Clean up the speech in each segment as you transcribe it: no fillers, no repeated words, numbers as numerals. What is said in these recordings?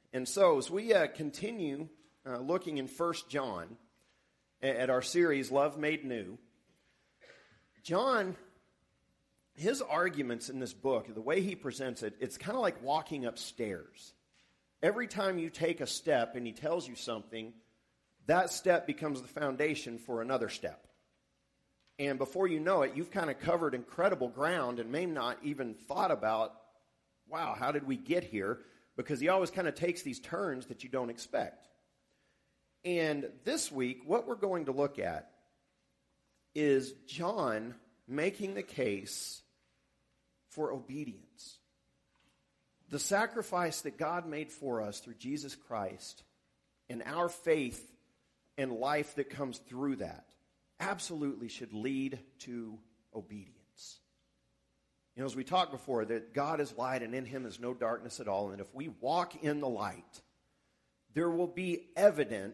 And so, as we continue looking in 1 John at our series, Love Made New, John, his arguments in this book, the way he presents it, it's kind of like walking upstairs. Every time you take a step and he tells you something, that step becomes the foundation for another step. And before you know it, you've kind of covered incredible ground and may not even thought about, wow, how did we get here? Because he always kind of takes these turns that you don't expect. And this week, what we're going to look at is John making the case for obedience. The sacrifice that God made for us through Jesus Christ and our faith and life that comes through that absolutely should lead to obedience. You know, as we talked before, that God is light and in him is no darkness at all. And if we walk in the light, there will be evident.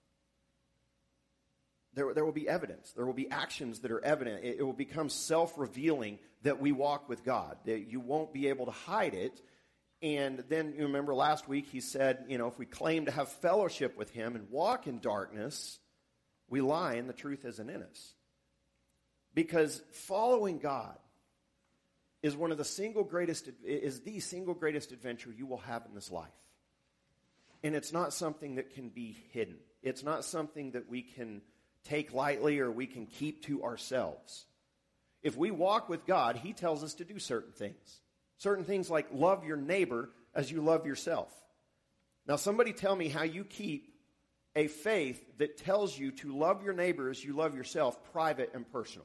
There will be evidence. There will be actions that are evident. It will become self-revealing that we walk with God. That you won't be able to hide it. And then, you remember last week he said, you know, if we claim to have fellowship with him and walk in darkness, we lie and the truth isn't in us. Because following God is the single greatest adventure you will have in this life. And it's not something that can be hidden. It's not something that we can take lightly or we can keep to ourselves. If we walk with God, he tells us to do certain things. Certain things like love your neighbor as you love yourself. Now, somebody tell me how you keep a faith that tells you to love your neighbor as you love yourself, private and personal.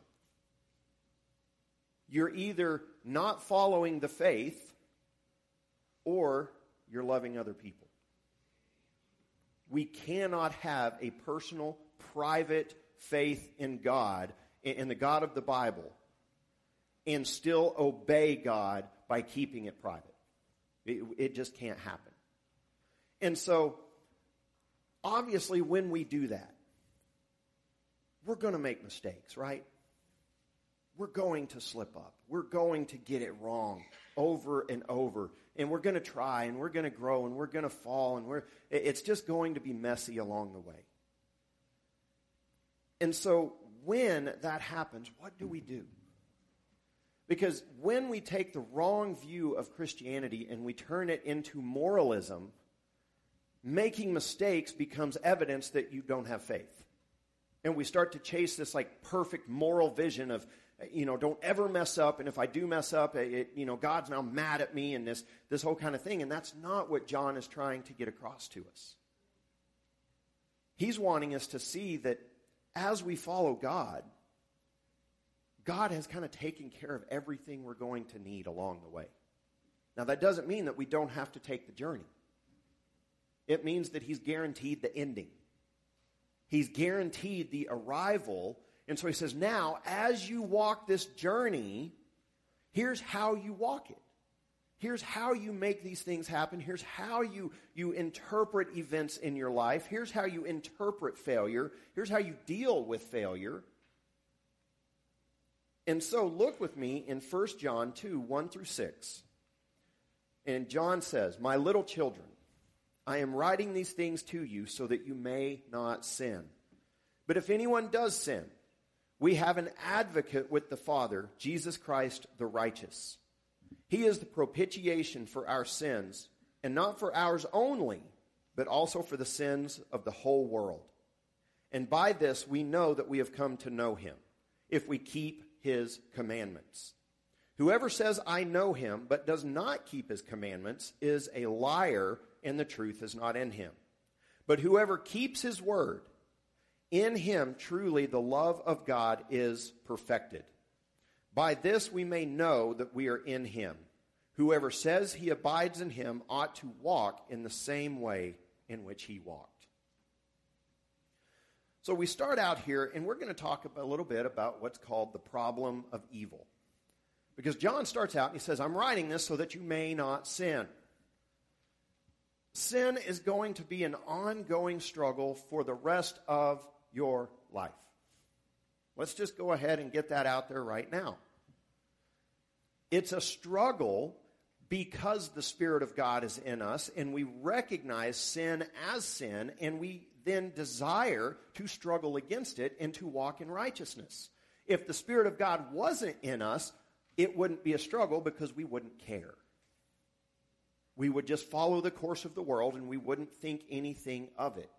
You're either not following the faith or you're loving other people. We cannot have a personal, private faith in God, in the God of the Bible, and still obey God by keeping it private. It just can't happen. And so, obviously, when we do that, we're going to make mistakes, right? We're going to slip up. We're going to get it wrong over and over. And we're going to try, and we're going to grow, and we're going to fall, and it's just going to be messy along the way. And so when that happens, what do we do? Because when we take the wrong view of Christianity and we turn it into moralism, making mistakes becomes evidence that you don't have faith. And we start to chase this like perfect moral vision of, you know, don't ever mess up. And if I do mess up, God's now mad at me and this whole kind of thing. And that's not what John is trying to get across to us. He's wanting us to see that as we follow God, God has kind of taken care of everything we're going to need along the way. Now, that doesn't mean that we don't have to take the journey. It means that he's guaranteed the ending. He's guaranteed the arrival. And so he says, now, as you walk this journey, here's how you walk it. Here's how you make these things happen. Here's how you interpret events in your life. Here's how you interpret failure. Here's how you deal with failure. And so look with me in 1 John 2, 1 through 6. And John says, my little children, I am writing these things to you so that you may not sin. But if anyone does sin, we have an advocate with the Father, Jesus Christ the righteous. He is the propitiation for our sins, and not for ours only, but also for the sins of the whole world. And by this we know that we have come to know him, if we keep his commandments. Whoever says, I know him, but does not keep his commandments, is a liar, and the truth is not in him. But whoever keeps his word, in him truly the love of God is perfected. By this we may know that we are in him. Whoever says he abides in him ought to walk in the same way in which he walked. So we start out here, and we're going to talk a little bit about what's called the problem of evil. Because John starts out and he says, I'm writing this so that you may not sin. Sin is going to be an ongoing struggle for the rest of your life. Let's just go ahead and get that out there right now. It's a struggle because the Spirit of God is in us and we recognize sin as sin, and we then desire to struggle against it and to walk in righteousness. If the Spirit of God wasn't in us, it wouldn't be a struggle because we wouldn't care. We would just follow the course of the world and we wouldn't think anything of it.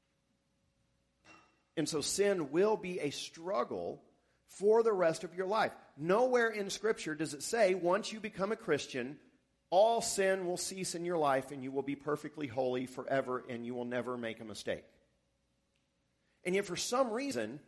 And so sin will be a struggle for the rest of your life. Nowhere in Scripture does it say once you become a Christian, all sin will cease in your life and you will be perfectly holy forever and you will never make a mistake. And yet for some reason,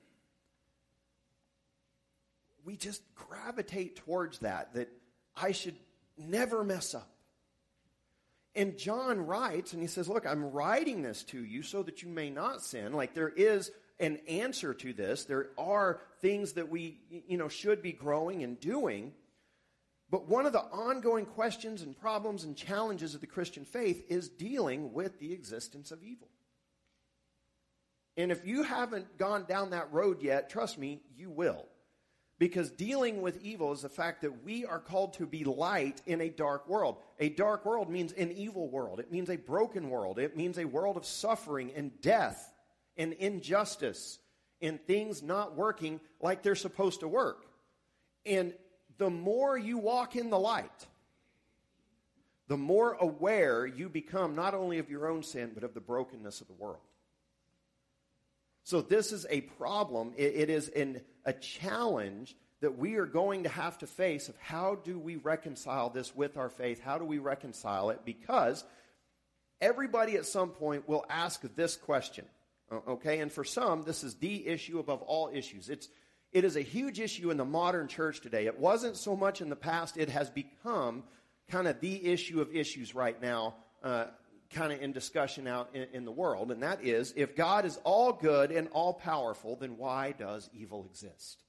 we just gravitate towards that I should never mess up. And John writes, and he says, look, I'm writing this to you so that you may not sin. Like, there is an answer to this. There are things that we, should be growing and doing. But one of the ongoing questions and problems and challenges of the Christian faith is dealing with the existence of evil. And if you haven't gone down that road yet, trust me, you will. Because dealing with evil is the fact that we are called to be light in a dark world. A dark world means an evil world. It means a broken world. It means a world of suffering and death and injustice and things not working like they're supposed to work. And the more you walk in the light, the more aware you become not only of your own sin, but of the brokenness of the world. So this is a problem. It is a challenge that we are going to have to face of how do we reconcile this with our faith? How do we reconcile it? Because everybody at some point will ask this question, okay? And for some, this is the issue above all issues. It is a huge issue in the modern church today. It wasn't so much in the past. It has become kind of the issue of issues right now, kind of in discussion out in the world, and that is, if God is all good and all powerful, then why does evil exist?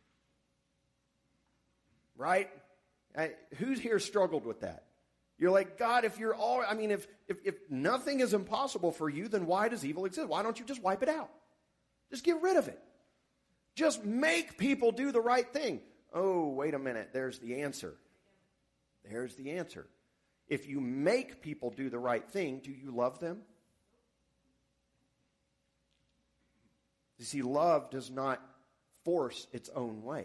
Right? Who's here struggled with that? You're like, God, if nothing is impossible for you, then why does evil exist? Why don't you just wipe it out? Just get rid of it. Just make people do the right thing. Oh, wait a minute, there's the answer. There's the answer. If you make people do the right thing, do you love them? You see, love does not force its own way.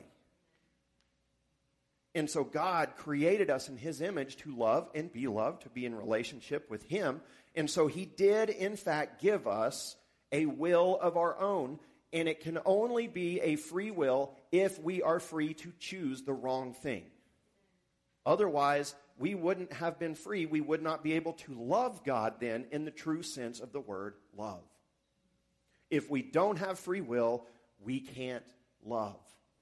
And so God created us in His image to love and be loved, to be in relationship with Him. And so He did, in fact, give us a will of our own. And it can only be a free will if we are free to choose the wrong thing. Otherwise, we wouldn't have been free. We would not be able to love God then in the true sense of the word love. If we don't have free will, we can't love.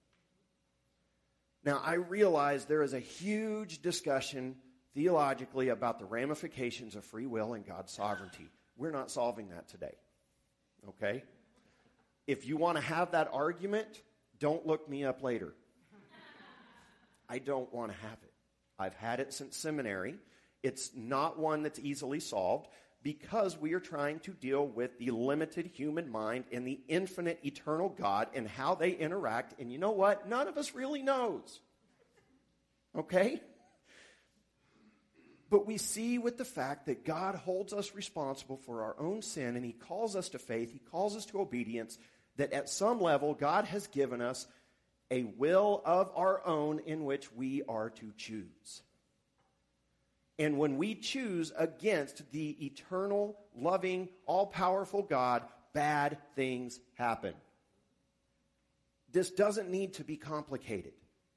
Now, I realize there is a huge discussion theologically about the ramifications of free will and God's sovereignty. We're not solving that today, okay? If you want to have that argument, don't look me up later. I don't want to have it. I've had it since seminary. It's not one that's easily solved because we are trying to deal with the limited human mind and the infinite eternal God and how they interact. And you know what? None of us really knows. Okay? But we see with the fact that God holds us responsible for our own sin, and He calls us to faith, He calls us to obedience, that at some level God has given us a will of our own in which we are to choose. And when we choose against the eternal, loving, all-powerful God, bad things happen. This doesn't need to be complicated.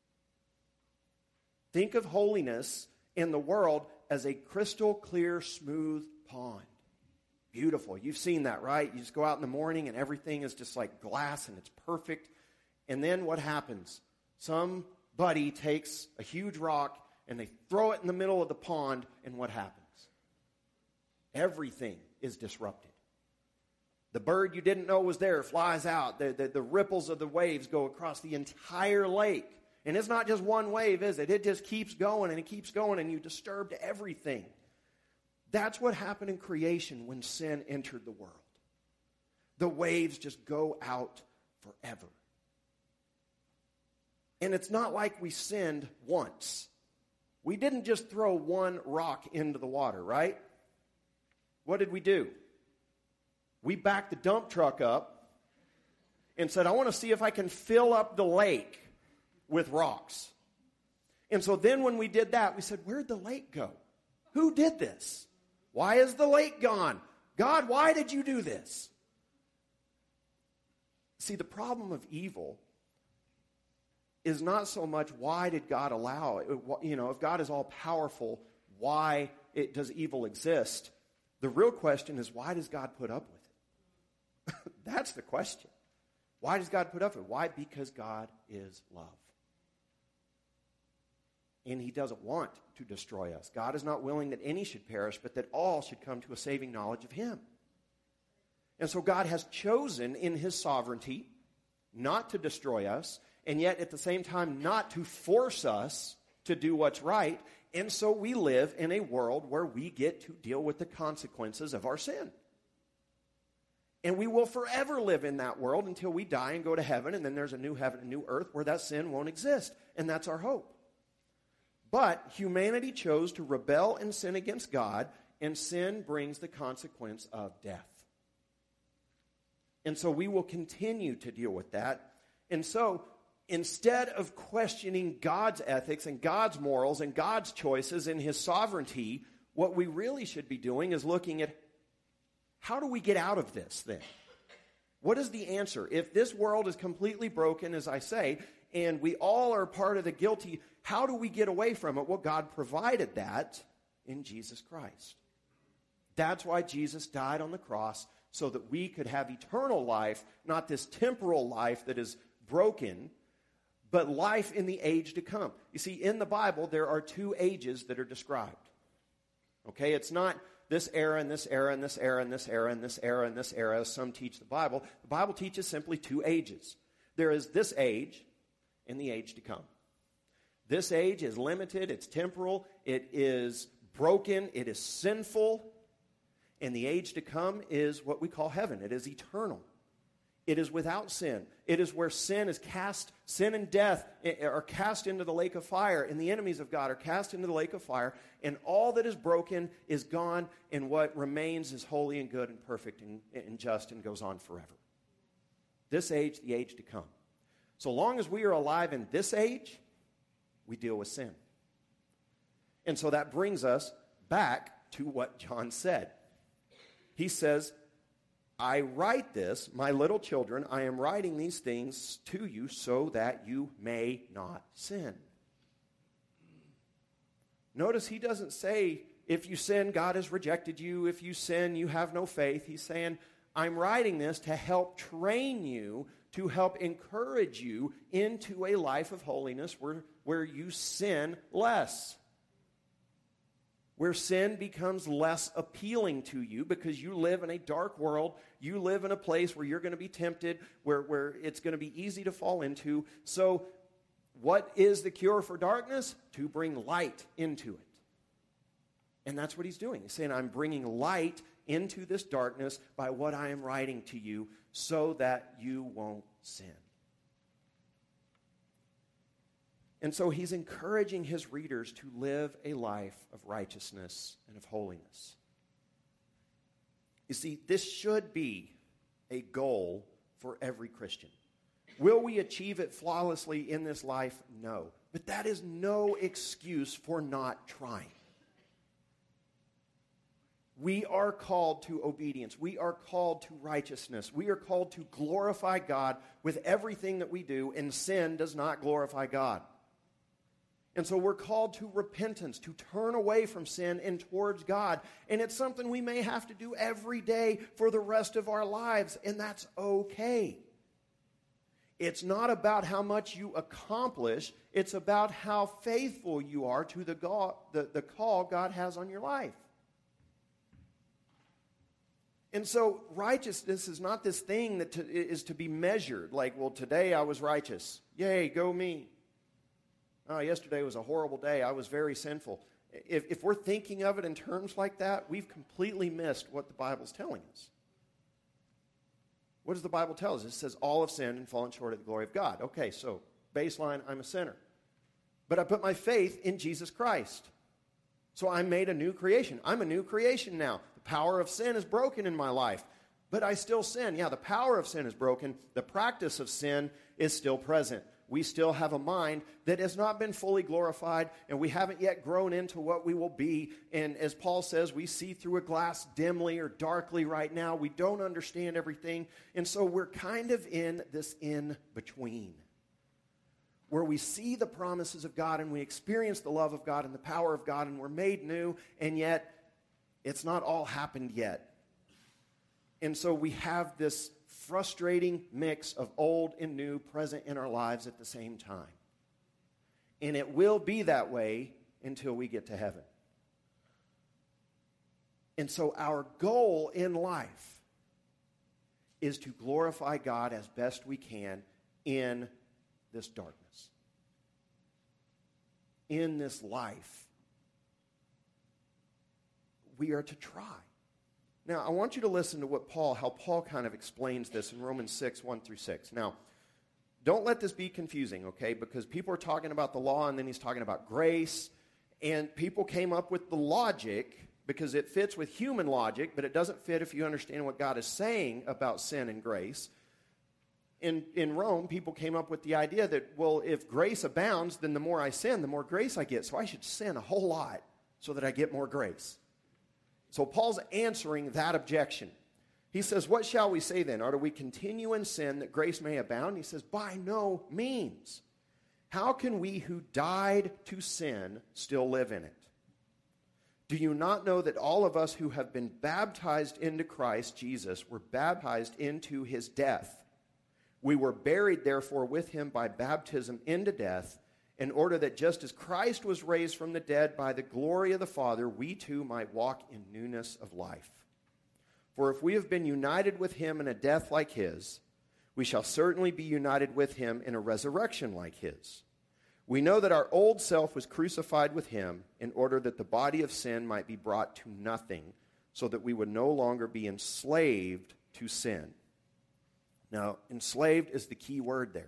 Think of holiness in the world as a crystal clear, smooth pond. Beautiful. You've seen that, right? You just go out in the morning and everything is just like glass and it's perfect. And then what happens? Somebody takes a huge rock and they throw it in the middle of the pond, and what happens? Everything is disrupted. The bird you didn't know was there flies out. The ripples of the waves go across the entire lake. And it's not just one wave, is it? It just keeps going and it keeps going, and you disturbed everything. That's what happened in creation when sin entered the world. The waves just go out forever. And it's not like we sinned once. We didn't just throw one rock into the water, right? What did we do? We backed the dump truck up and said, I want to see if I can fill up the lake with rocks. And so then when we did that, we said, where'd the lake go? Who did this? Why is the lake gone? God, why did you do this? See, the problem of evil is not so much why did God allow it. If God is all powerful, why does evil exist? The real question is, why does God put up with it? That's the question. Why does God put up with it? Why? Because God is love. And he doesn't want to destroy us. God is not willing that any should perish, but that all should come to a saving knowledge of him. And so God has chosen in his sovereignty not to destroy us, and yet at the same time not to force us to do what's right. And so we live in a world where we get to deal with the consequences of our sin. And we will forever live in that world until we die and go to heaven, and then there's a new heaven and new earth where that sin won't exist. And that's our hope. But humanity chose to rebel and sin against God, and sin brings the consequence of death. And so we will continue to deal with that. And so instead of questioning God's ethics and God's morals and God's choices and his sovereignty, what we really should be doing is looking at, how do we get out of this then? What is the answer? If this world is completely broken, as I say, and we all are part of the guilty, how do we get away from it? Well, God provided that in Jesus Christ. That's why Jesus died on the cross, so that we could have eternal life, not this temporal life that is broken, but life in the age to come. You see, in the Bible, there are two ages that are described. Okay, it's not this era and this era and this era and this era and this era and this era, as some teach the Bible. The Bible teaches simply two ages. There is this age and the age to come. This age is limited, it's temporal, it is broken, it is sinful, and the age to come is what we call heaven. It is eternal. It is without sin. It is where sin is cast, sin and death are cast into the lake of fire, and the enemies of God are cast into the lake of fire, and all that is broken is gone, and what remains is holy and good and perfect and just and goes on forever. This age, the age to come. So long as we are alive in this age, we deal with sin. And so that brings us back to what John said. He says, I write this, my little children, I am writing these things to you so that you may not sin. Notice he doesn't say, if you sin, God has rejected you. If you sin, you have no faith. He's saying, I'm writing this to help train you, to help encourage you into a life of holiness where you sin less. Where sin becomes less appealing to you because you live in a dark world. You live in a place where you're going to be tempted, where it's going to be easy to fall into. So what is the cure for darkness? To bring light into it. And that's what he's doing. He's saying, I'm bringing light into this darkness by what I am writing to you so that you won't sin. And so he's encouraging his readers to live a life of righteousness and of holiness. You see, this should be a goal for every Christian. Will we achieve it flawlessly in this life? No. But that is no excuse for not trying. We are called to obedience. We are called to righteousness. We are called to glorify God with everything that we do, and sin does not glorify God. And so we're called to repentance, to turn away from sin and towards God. And it's something we may have to do every day for the rest of our lives, and that's okay. It's not about how much you accomplish. It's about how faithful you are to the call God has on your life. And so righteousness is not this thing that is to be measured. Like, well, today I was righteous. Yay, go me. Oh, yesterday was a horrible day. I was very sinful. If we're thinking of it in terms like that, we've completely missed what the Bible's telling us. What does the Bible tell us? It says all have sinned and fallen short of the glory of God. Okay, so baseline, I'm a sinner. but I put my faith in Jesus Christ. So I'm made a new creation. I'm a new creation now. The power of sin is broken in my life, but I still sin. Yeah, the power of sin is broken. The practice of sin is still present. We still have a mind that has not been fully glorified, and we haven't yet grown into what we will be. And as Paul says, we see through a glass dimly or darkly right now. We don't understand everything. And so we're kind of in this in-between, where we see the promises of God and we experience the love of God and the power of God, and we're made new, and yet it's not all happened yet. And so we have this frustrating mix of old and new present in our lives at the same time. And it will be that way until we get to heaven. And so our goal in life is to glorify God as best we can in this darkness, in this life. We are to try. Now, I want you to listen to how Paul kind of explains this in Romans 6, 1 through 6. Now, don't let this be confusing, okay? Because people are talking about the law, and then he's talking about grace. And people came up with the logic because it fits with human logic, but it doesn't fit if you understand what God is saying about sin and grace. In Rome, people came up with the idea that, well, if grace abounds, then the more I sin, the more grace I get. So I should sin a whole lot so that I get more grace. So Paul's answering that objection. He says, what shall we say then? Or do we continue in sin that grace may abound? He says, by no means. How can we who died to sin still live in it? Do you not know that all of us who have been baptized into Christ Jesus were baptized into his death? We were buried, therefore, with him by baptism into death, in order that just as Christ was raised from the dead by the glory of the Father, we too might walk in newness of life. For if we have been united with him in a death like his, we shall certainly be united with him in a resurrection like his. We know that our old self was crucified with him in order that the body of sin might be brought to nothing, so that we would no longer be enslaved to sin. Now, enslaved is the key word there.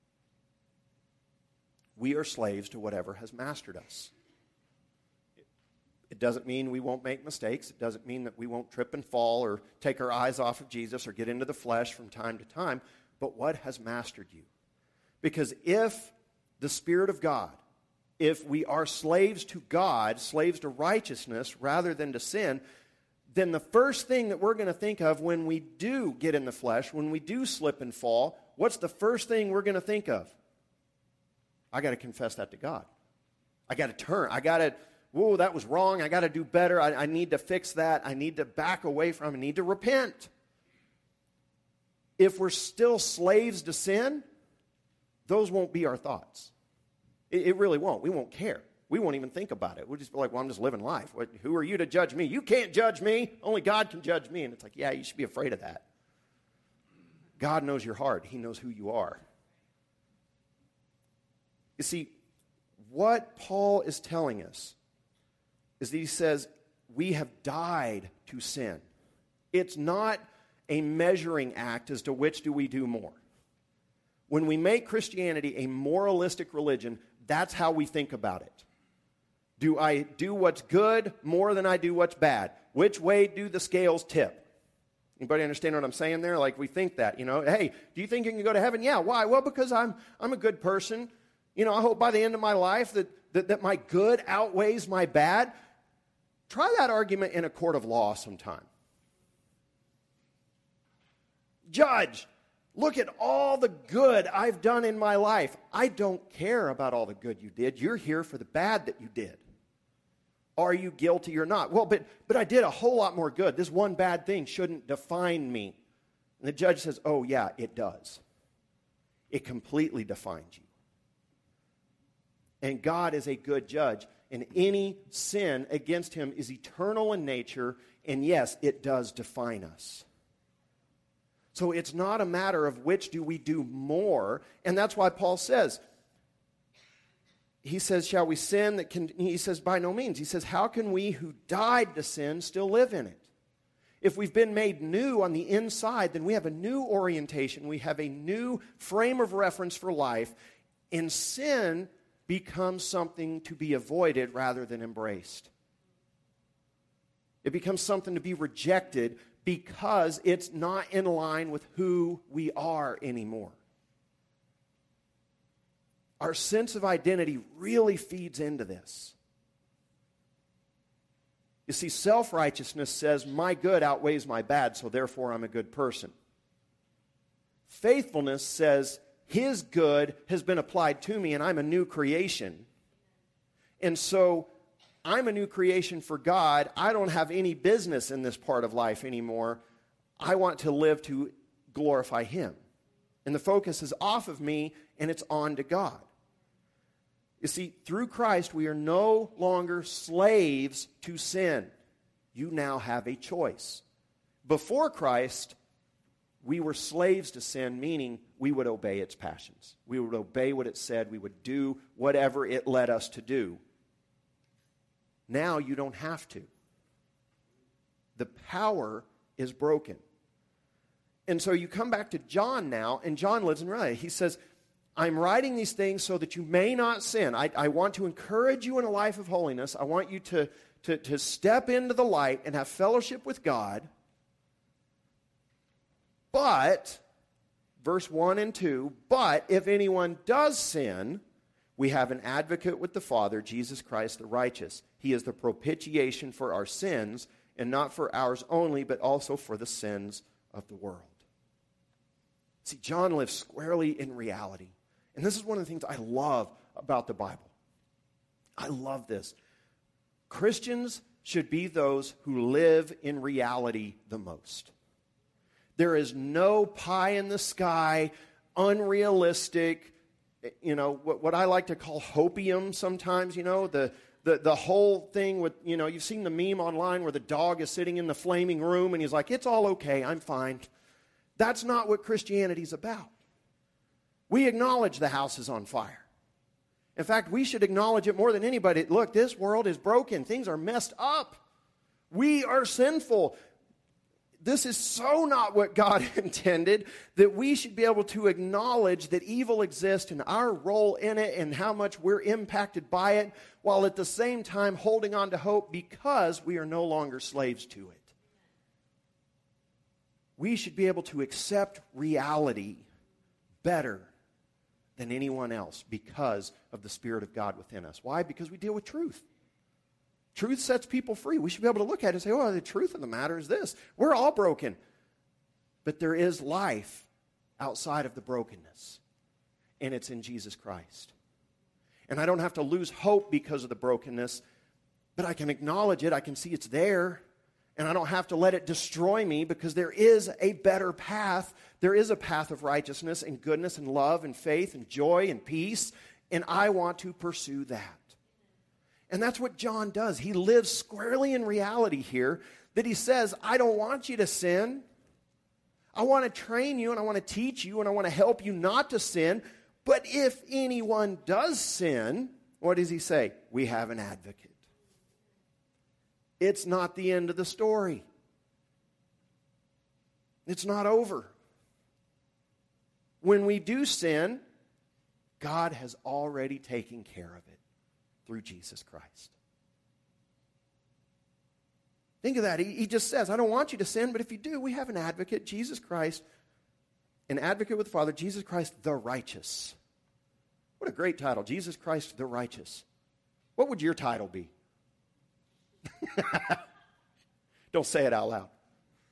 We are slaves to whatever has mastered us. It doesn't mean we won't make mistakes. It doesn't mean that we won't trip and fall or take our eyes off of Jesus or get into the flesh from time to time. But what has mastered you? Because if the Spirit of God, if we are slaves to God, slaves to righteousness rather than to sin, then the first thing that we're going to think of when we do get in the flesh, when we do slip and fall, what's the first thing we're going to think of? I got to confess that to God. I got to turn. I got to, whoa, that was wrong. I got to do better. I need to fix that. I need to back away from it. I need to repent. If we're still slaves to sin, those won't be our thoughts. It really won't. We won't care. We won't even think about it. We'll just be like, well, I'm just living life. Who are you to judge me? You can't judge me. Only God can judge me. And it's like, yeah, you should be afraid of that. God knows your heart. He knows who you are. You see, what Paul is telling us is that he says, we have died to sin. It's not a measuring act as to which do we do more. When we make Christianity a moralistic religion, that's how we think about it. Do I do what's good more than I do what's bad? Which way do the scales tip? Anybody understand what I'm saying there? Like we think that, hey, do you think you can go to heaven? Yeah, why? Well, because I'm a good person. I hope by the end of my life that my good outweighs my bad. Try that argument in a court of law sometime. Judge, look at all the good I've done in my life. I don't care about all the good you did. You're here for the bad that you did. Are you guilty or not? Well, but I did a whole lot more good. This one bad thing shouldn't define me. And the judge says, oh, yeah, it does. It completely defines you. And God is a good judge. And any sin against him is eternal in nature. And yes, it does define us. So it's not a matter of which do we do more. And that's why Paul says, he says, shall we sin? He says, by no means. He says, how can we who died to sin still live in it? If we've been made new on the inside, then we have a new orientation. We have a new frame of reference for life. And sin becomes something to be avoided rather than embraced. It becomes something to be rejected because it's not in line with who we are anymore. Our sense of identity really feeds into this. You see, self-righteousness says, my good outweighs my bad, so therefore I'm a good person. Faithfulness says, His good has been applied to me and I'm a new creation. And so I'm a new creation for God. I don't have any business in this part of life anymore. I want to live to glorify Him. And the focus is off of me and it's on to God. You see, through Christ, we are no longer slaves to sin. You now have a choice. Before Christ, we were slaves to sin, meaning we would obey its passions. We would obey what it said. We would do whatever it led us to do. Now you don't have to. The power is broken. And so you come back to John now, and John lives in reality. He says, I'm writing these things so that you may not sin. I want to encourage you in a life of holiness. I want you to step into the light and have fellowship with God. But, verse 1 and 2, but if anyone does sin, we have an advocate with the Father, Jesus Christ the righteous. He is the propitiation for our sins, and not for ours only, but also for the sins of the world. See, John lives squarely in reality. And this is one of the things I love about the Bible. I love this. Christians should be those who live in reality the most. There is no pie in the sky, unrealistic, what I like to call hopium sometimes, the whole thing with, you've seen the meme online where the dog is sitting in the flaming room and he's like, it's all okay, I'm fine. That's not what Christianity's about. We acknowledge the house is on fire. In fact, we should acknowledge it more than anybody. Look, this world is broken. Things are messed up. We are sinful. This is so not what God intended, that we should be able to acknowledge that evil exists and our role in it and how much we're impacted by it, while at the same time holding on to hope because we are no longer slaves to it. We should be able to accept reality better than anyone else because of the Spirit of God within us. Why? Because we deal with truth. Truth sets people free. We should be able to look at it and say, oh, the truth of the matter is this. We're all broken. But there is life outside of the brokenness. And it's in Jesus Christ. And I don't have to lose hope because of the brokenness, but I can acknowledge it. I can see it's there. And I don't have to let it destroy me because there is a better path. There is a path of righteousness and goodness and love and faith and joy and peace. And I want to pursue that. And that's what John does. He lives squarely in reality here, that he says, I don't want you to sin. I want to train you and I want to teach you and I want to help you not to sin. But if anyone does sin, what does he say? We have an advocate. It's not the end of the story. It's not over. When we do sin, God has already taken care of it through Jesus Christ. Think of that. He just says, I don't want you to sin, but if you do, we have an advocate, Jesus Christ, an advocate with the Father, Jesus Christ the righteous. What a great title, Jesus Christ the righteous. What would your title be? Don't say it out loud.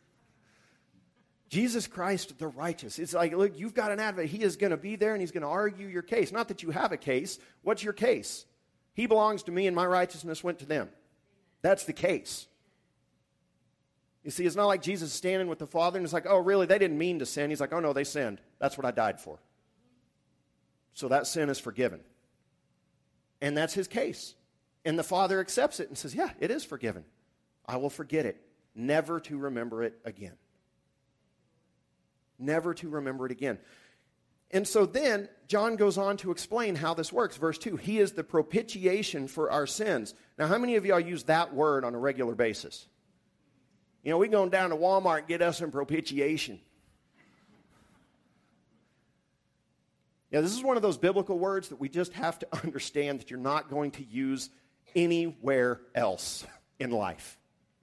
Jesus Christ the righteous. It's like, look, you've got an advocate. He is going to be there and he's going to argue your case. Not that you have a case. What's your case? He belongs to me and my righteousness went to them. That's the case. You see, it's not like Jesus is standing with the Father and it's like, oh, really, they didn't mean to sin. He's like, oh, no, they sinned. That's what I died for. So that sin is forgiven. And that's his case. And the Father accepts it and says, yeah, it is forgiven. I will forget it, never to remember it again. Never to remember it again. And so then, John goes on to explain how this works. Verse 2, he is the propitiation for our sins. Now, how many of y'all use that word on a regular basis? You know, we going down to Walmart and get us some propitiation. Now, this is one of those biblical words that we just have to understand that you're not going to use anywhere else in life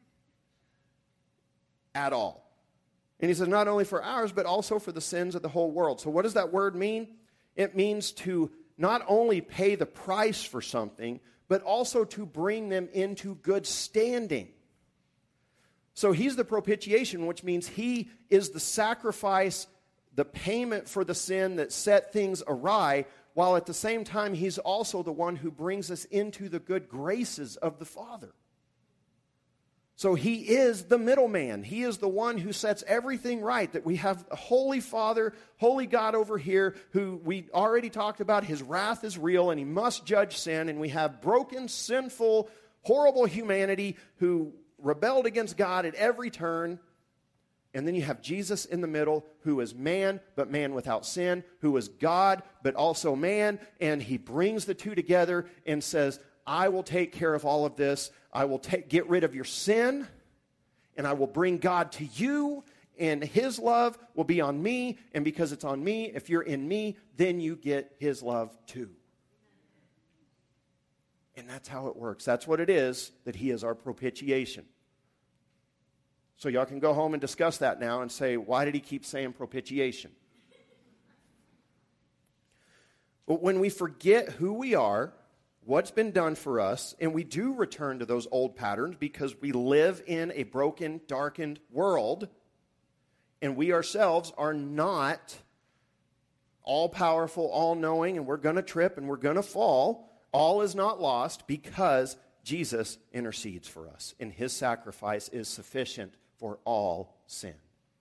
at all. And he says not only for ours, but also for the sins of the whole world. So what does that word mean? It means to not only pay the price for something, but also to bring them into good standing. So he's the propitiation, which means he is the sacrifice, the payment for the sin that set things awry, while at the same time he's also the one who brings us into the good graces of the Father. So he is the middleman. He is the one who sets everything right, that we have a holy Father, holy God over here, who we already talked about. His wrath is real and he must judge sin. And we have broken, sinful, horrible humanity who rebelled against God at every turn. And then you have Jesus in the middle, who is man, but man without sin, who is God, but also man. And he brings the two together and says, I will take care of all of this. I will get rid of your sin, and I will bring God to you, and his love will be on me. And because it's on me, if you're in me, then you get his love too. And that's how it works. That's what it is, that he is our propitiation. So y'all can go home and discuss that now and say, why did he keep saying propitiation? But when we forget who we are, what's been done for us, and we do return to those old patterns because we live in a broken, darkened world, and we ourselves are not all-powerful, all-knowing, and we're going to trip and we're going to fall. All is not lost because Jesus intercedes for us, and his sacrifice is sufficient for all sin.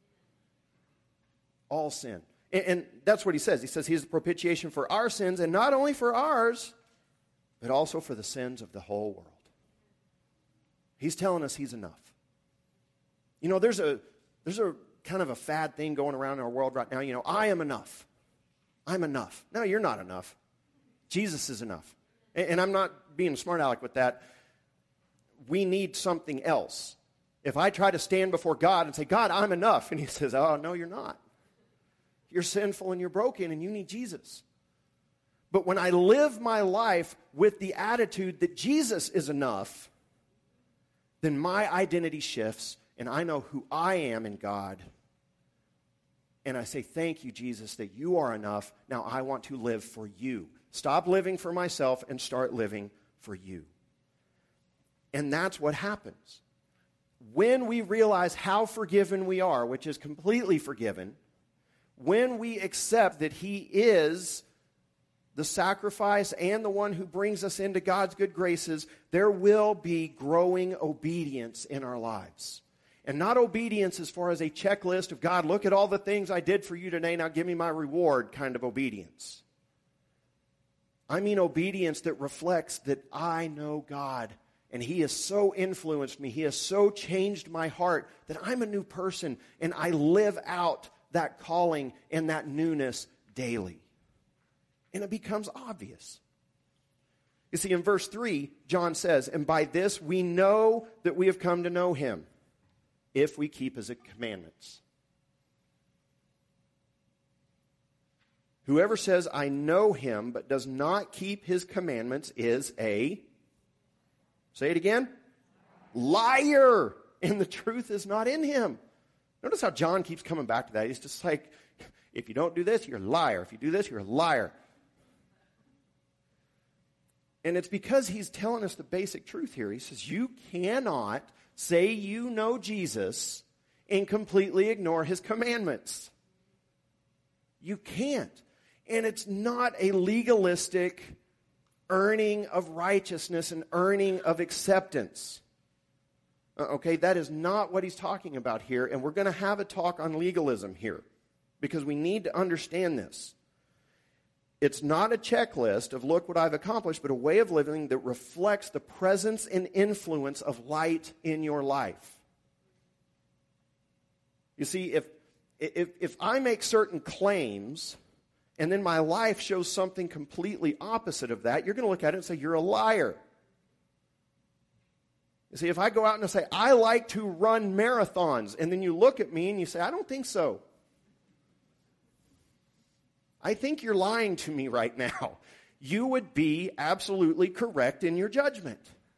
All sin. And that's what he says. He says he is the propitiation for our sins, and not only for ours, but also for the sins of the whole world. He's telling us he's enough. You know, there's a kind of a fad thing going around in our world right now. You know, I am enough. I'm enough. No, you're not enough. Jesus is enough. And I'm not being a smart aleck with that. We need something else. If I try to stand before God and say, God, I'm enough, and he says, oh, no, you're not. You're sinful and you're broken and you need Jesus. But when I live my life with the attitude that Jesus is enough, then my identity shifts and I know who I am in God. And I say, thank you, Jesus, that you are enough. Now I want to live for you. Stop living for myself and start living for you. And that's what happens. When we realize how forgiven we are, which is completely forgiven, when we accept that he is the sacrifice and the one who brings us into God's good graces, there will be growing obedience in our lives. And not obedience as far as a checklist of, God, look at all the things I did for you today, now give me my reward kind of obedience. I mean obedience that reflects that I know God, and he has so influenced me, he has so changed my heart that I'm a new person, and I live out that calling and that newness daily. And it becomes obvious. You see, in verse 3, John says, and by this we know that we have come to know him, if we keep his commandments. Whoever says, I know him, but does not keep his commandments is a, say it again, liar, and the truth is not in him. Notice how John keeps coming back to that. He's just like, if you don't do this, you're a liar. If you do this, you're a liar. And it's because he's telling us the basic truth here. He says, you cannot say you know Jesus and completely ignore his commandments. You can't. And it's not a legalistic earning of righteousness and earning of acceptance. Okay, that is not what he's talking about here. And we're going to have a talk on legalism here because we need to understand this. It's not a checklist of look what I've accomplished, but a way of living that reflects the presence and influence of light in your life. You see, if I make certain claims and then my life shows something completely opposite of that, you're going to look at it and say, you're a liar. You see, if I go out and I say, I like to run marathons, and then you look at me and you say, I don't think so. I think you're lying to me right now. You would be absolutely correct in your judgment.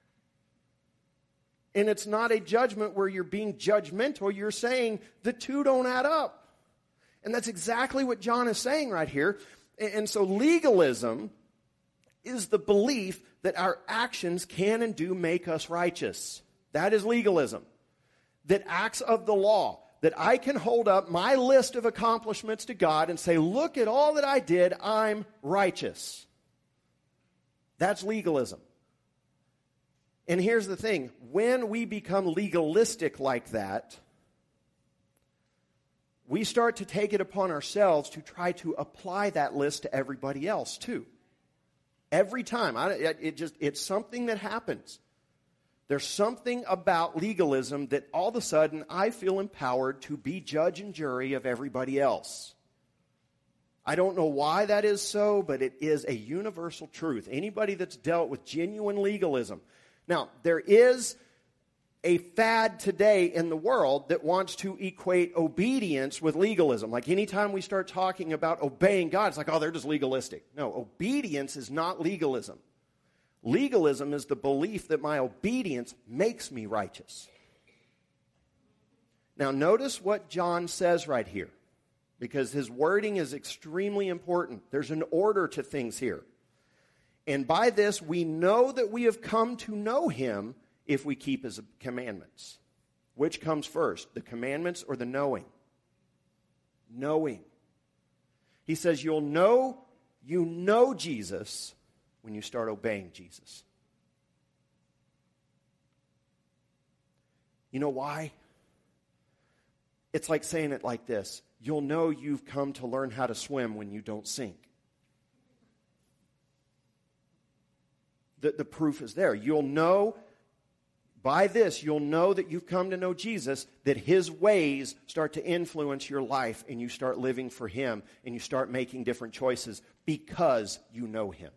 And it's not a judgment where you're being judgmental. You're saying the two don't add up. And that's exactly what John is saying right here. And so legalism is the belief that our actions can and do make us righteous. That is legalism. That acts of the law, that I can hold up my list of accomplishments to God and say, look at all that I did, I'm righteous. That's legalism. And here's the thing, when we become legalistic like that, we start to take it upon ourselves to try to apply that list to everybody else too. Every time. It's something that happens. There's something about legalism that all of a sudden I feel empowered to be judge and jury of everybody else. I don't know why that is so, but it is a universal truth. Anybody that's dealt with genuine legalism. Now, there is a fad today in the world that wants to equate obedience with legalism. Like anytime we start talking about obeying God, it's like, oh, they're just legalistic. No, obedience is not legalism. Legalism is the belief that my obedience makes me righteous. Now, notice what John says right here, because his wording is extremely important. There's an order to things here. And by this, we know that we have come to know him if we keep his commandments. Which comes first, the commandments or the knowing? Knowing. He says you know Jesus when you start obeying Jesus. You know why? It's like saying it like this. You'll know you've come to learn how to swim when you don't sink. The proof is there. You'll know, by this, you'll know that you've come to know Jesus, that his ways start to influence your life, and you start living for him, and you start making different choices because you know him.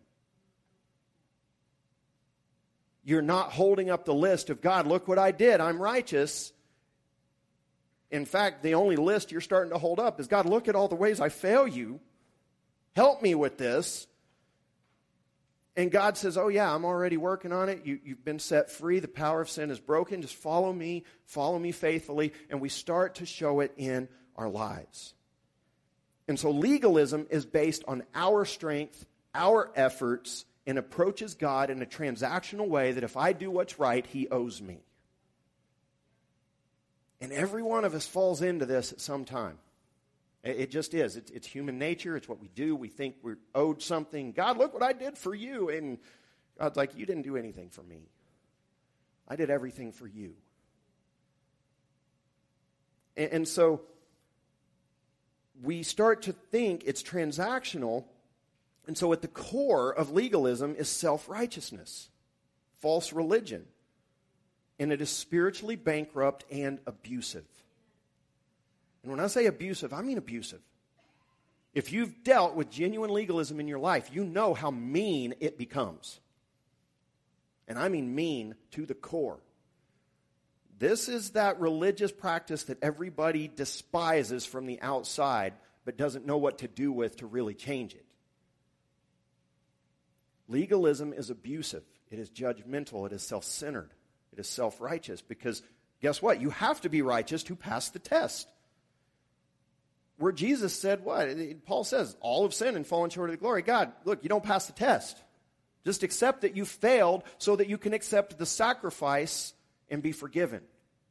You're not holding up the list of, God, look what I did, I'm righteous. In fact, the only list you're starting to hold up is, God, look at all the ways I fail you. Help me with this. And God says, oh yeah, I'm already working on it. You've been set free. The power of sin is broken. Just follow me faithfully. And we start to show it in our lives. And so legalism is based on our strength, our efforts, and approaches God in a transactional way that if I do what's right, he owes me. And every one of us falls into this at some time. It just is. It's human nature. It's what we do. We think we're owed something. God, look what I did for you. And God's like, you didn't do anything for me. I did everything for you. And so we start to think it's transactional. And so at the core of legalism is self-righteousness, false religion. And it is spiritually bankrupt and abusive. And when I say abusive, I mean abusive. If you've dealt with genuine legalism in your life, you know how mean it becomes. And I mean mean to the core. This is that religious practice that everybody despises from the outside, but doesn't know what to do with to really change it. Legalism is abusive. It is judgmental. It is self-centered. It is self-righteous. Because guess what? You have to be righteous to pass the test. Where Jesus said what? Paul says, all have sinned and fallen short of the glory of God. Look, you don't pass the test. Just accept that you failed so that you can accept the sacrifice and be forgiven.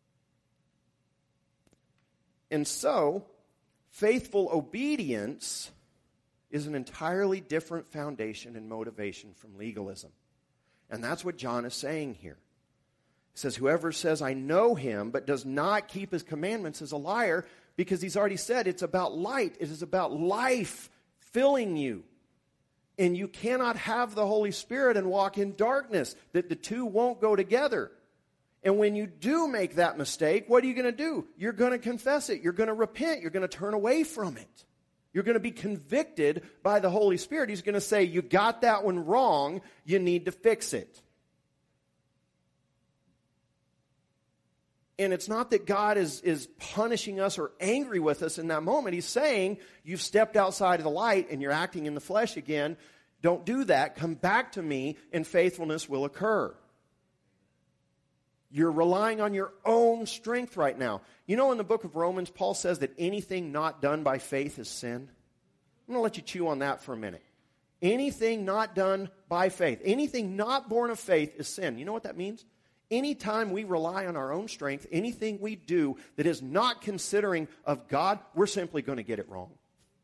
And so, faithful obedience is an entirely different foundation and motivation from legalism. And that's what John is saying here. He says, whoever says, I know him, but does not keep his commandments is a liar, because he's already said it's about light. It is about life filling you. And you cannot have the Holy Spirit and walk in darkness. That the two won't go together. And when you do make that mistake, what are you going to do? You're going to confess it. You're going to repent. You're going to turn away from it. You're going to be convicted by the Holy Spirit. He's going to say, you got that one wrong. You need to fix it. And it's not that God is punishing us or angry with us in that moment. He's saying, you've stepped outside of the light and you're acting in the flesh again. Don't do that. Come back to me and faithfulness will occur. You're relying on your own strength right now. You know, in the book of Romans, Paul says that anything not done by faith is sin. I'm going to let you chew on that for a minute. Anything not done by faith, anything not born of faith is sin. You know what that means? Anytime we rely on our own strength, anything we do that is not considering of God, we're simply going to get it wrong.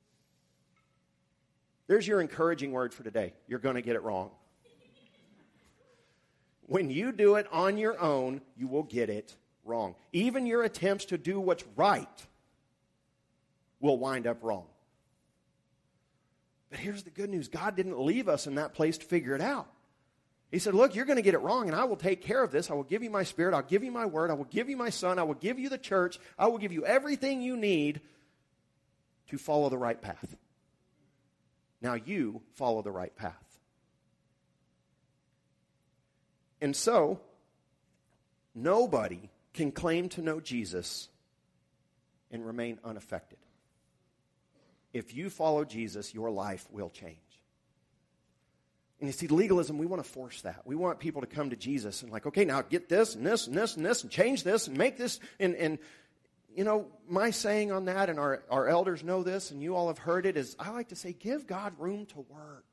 There's your encouraging word for today. You're going to get it wrong. When you do it on your own, you will get it wrong. Even your attempts to do what's right will wind up wrong. But here's the good news. God didn't leave us in that place to figure it out. He said, look, you're going to get it wrong, and I will take care of this. I will give you my Spirit. I'll give you my word. I will give you my Son. I will give you the church. I will give you everything you need to follow the right path. Now you follow the right path. And so, nobody can claim to know Jesus and remain unaffected. If you follow Jesus, your life will change. And you see, legalism, we want to force that. We want people to come to Jesus and like, okay, now get this and this and this and this and change this and make this. And you know, my saying on that, and our elders know this, and you all have heard it, is I like to say, give God room to work.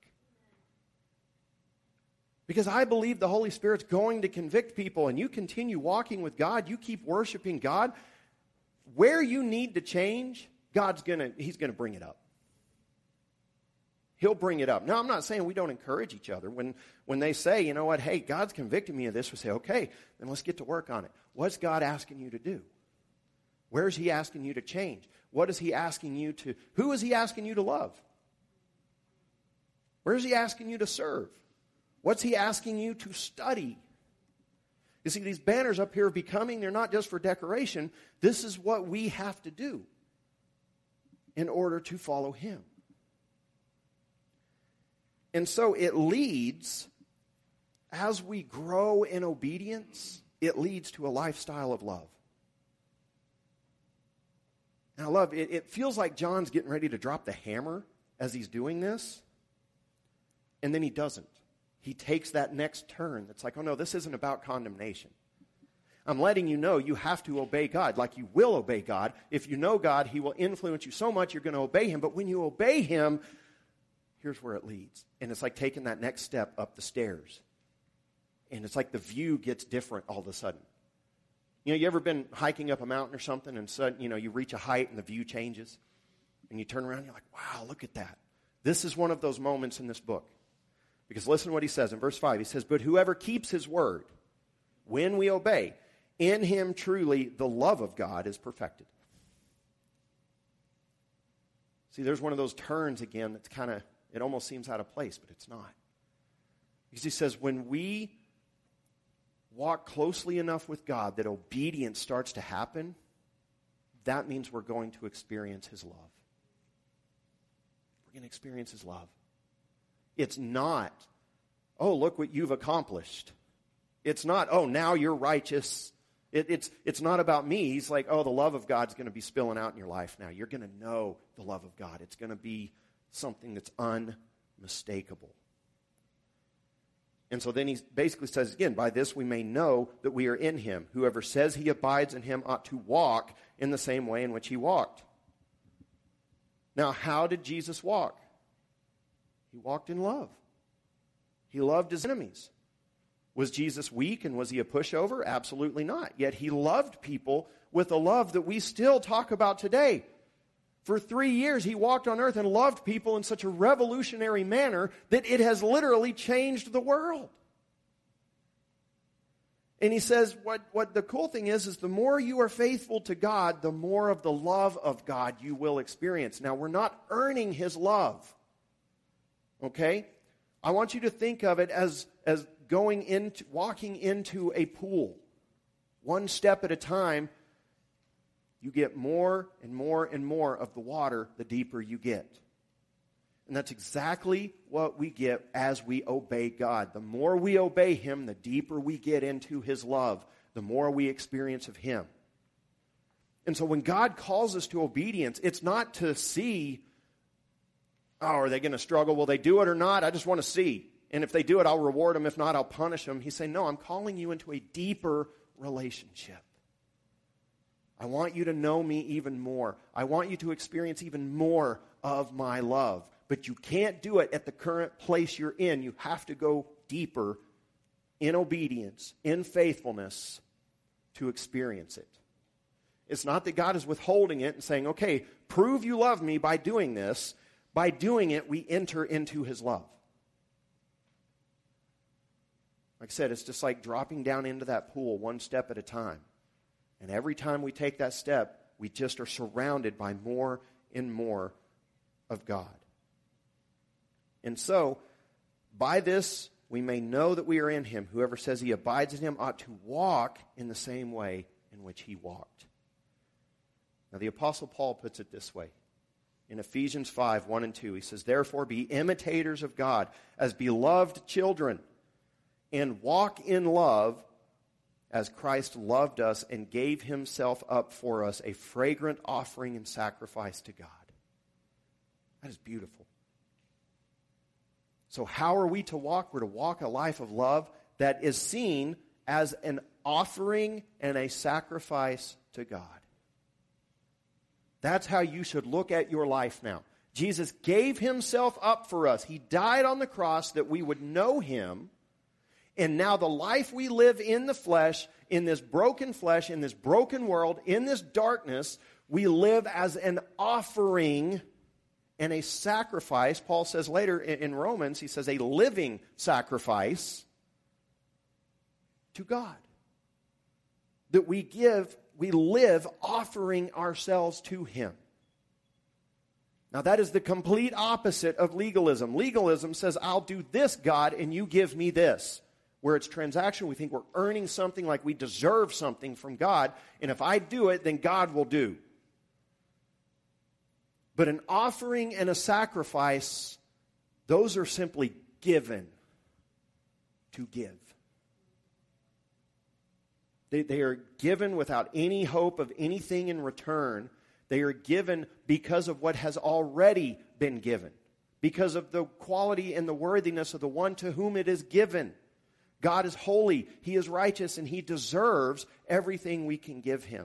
Because I believe the Holy Spirit's going to convict people, and you continue walking with God, you keep worshiping God. Where you need to change, He's going to bring it up. He'll bring it up. Now, I'm not saying we don't encourage each other. When they say, you know what, hey, God's convicting me of this, we say, okay, then let's get to work on it. What's God asking you to do? Where is He asking you to change? What is He asking you to, who is He asking you to love? Where is He asking you to serve? What's He asking you to study? You see, these banners up here of becoming, they're not just for decoration. This is what we have to do in order to follow Him. And so it leads, as we grow in obedience, it leads to a lifestyle of love. And I love it. It feels like John's getting ready to drop the hammer as he's doing this. And then he doesn't. He takes that next turn. That's like, oh no, this isn't about condemnation. I'm letting you know you have to obey God like you will obey God. If you know God, He will influence you so much you're going to obey Him. But when you obey Him, here's where it leads. And it's like taking that next step up the stairs. And it's like the view gets different all of a sudden. You know, you ever been hiking up a mountain or something and suddenly, you know, you reach a height and the view changes? And you turn around and you're like, wow, look at that. This is one of those moments in this book. Because listen to what he says in verse 5. He says, but whoever keeps His word, when we obey, in him truly the love of God is perfected. See, there's one of those turns again that's kind of, it almost seems out of place, but it's not. Because he says, when we walk closely enough with God that obedience starts to happen, that means we're going to experience His love. We're going to experience His love. It's not, oh, look what you've accomplished. It's not, oh, now you're righteous. It's not about me. He's like, oh, the love of God's going to be spilling out in your life now. You're going to know the love of God. It's going to be something that's unmistakable. And so then he basically says again, by this we may know that we are in Him. Whoever says he abides in Him ought to walk in the same way in which He walked. Now, how did Jesus walk? He walked in love. He loved His enemies. Was Jesus weak and was He a pushover? Absolutely not. Yet He loved people with a love that we still talk about today. For 3 years, He walked on earth and loved people in such a revolutionary manner that it has literally changed the world. And He says, what the cool thing is the more you are faithful to God, the more of the love of God you will experience. Now, we're not earning His love. Okay? I want you to think of it as walking into a pool. One step at a time. You get more and more and more of the water the deeper you get. And that's exactly what we get as we obey God. The more we obey Him, the deeper we get into His love. the more we experience of Him. And so when God calls us to obedience, it's not to see, oh, are they going to struggle? Will they do it or not? I just want to see. And if they do it, I'll reward them. If not, I'll punish them. He's saying, no, I'm calling you into a deeper relationship. I want you to know me even more. I want you to experience even more of my love. But you can't do it at the current place you're in. You have to go deeper in obedience, in faithfulness, to experience it. It's not that God is withholding it and saying, okay, prove you love me by doing this. By doing it, we enter into His love. Like I said, it's just like dropping down into that pool one step at a time. And every time we take that step, we just are surrounded by more and more of God. And so, by this, we may know that we are in Him. Whoever says he abides in Him ought to walk in the same way in which He walked. Now, the Apostle Paul puts it this way. In Ephesians 5, 1 and 2, he says, therefore be imitators of God as beloved children, and walk in love as Christ loved us and gave Himself up for us, a fragrant offering and sacrifice to God. That is beautiful. So how are we to walk? We're to walk a life of love that is seen as an offering and a sacrifice to God. That's how you should look at your life now. Jesus gave Himself up for us. He died on the cross that we would know Him. And now the life we live in the flesh, in this broken world, in this darkness, we live as an offering and a sacrifice. Paul says later in Romans, he says a living sacrifice to God. That we live offering ourselves to Him. Now that is the complete opposite of legalism. Legalism says, I'll do this, God, and you give me this. Where it's transactional, we think we're earning something, like we deserve something from God, and if I do it, then God will do. But an offering and a sacrifice, those are simply given to give. They are given without any hope of anything in return. They are given because of what has already been given, because of the quality and the worthiness of the one to whom it is given. God is holy, He is righteous, and He deserves everything we can give Him.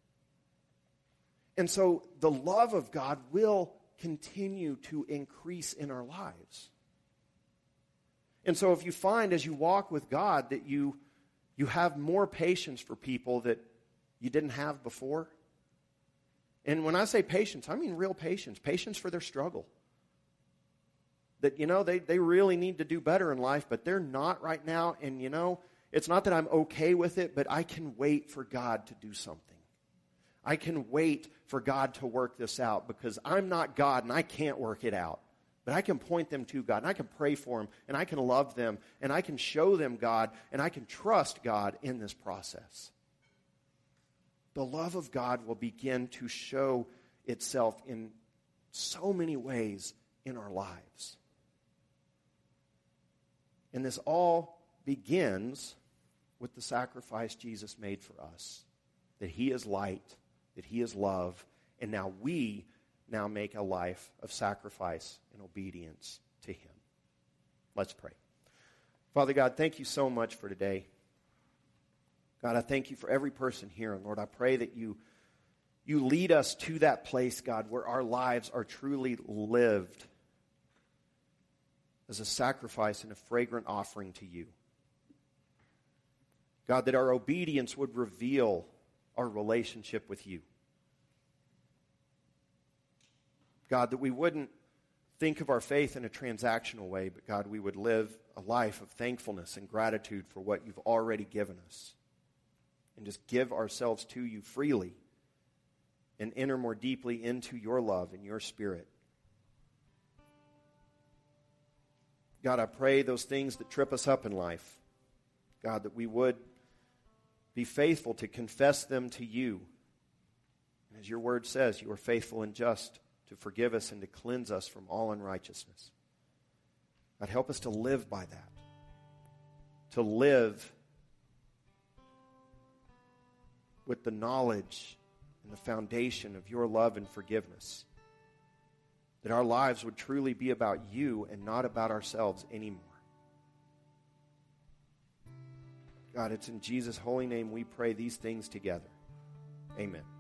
And so the love of God will continue to increase in our lives. And so if you find as you walk with God that you have more patience for people that you didn't have before. And when I say patience, I mean real patience. Patience for their struggle. That, they really need to do better in life, but they're not right now. And, it's not that I'm okay with it, but I can wait for God to do something. I can wait for God to work this out because I'm not God and I can't work it out. But I can point them to God and I can pray for them and I can love them and I can show them God and I can trust God in this process. The love of God will begin to show itself in so many ways in our lives. And this all begins with the sacrifice Jesus made for us. That He is light, that He is love, and now we make a life of sacrifice and obedience to Him. Let's pray. Father God, thank you so much for today. God, I thank you for every person here. And Lord, I pray that you lead us to that place, God, where our lives are truly lived as a sacrifice and a fragrant offering to you. God, that our obedience would reveal our relationship with you. God, that we wouldn't think of our faith in a transactional way, but God, we would live a life of thankfulness and gratitude for what you've already given us. And just give ourselves to you freely and enter more deeply into your love and your Spirit. God, I pray those things that trip us up in life, God, that we would be faithful to confess them to you. As your word says, you are faithful and just to forgive us and to cleanse us from all unrighteousness. God, help us to live by that. To live with the knowledge and the foundation of your love and forgiveness. That our lives would truly be about you and not about ourselves anymore. God, it's in Jesus' holy name we pray these things together. Amen.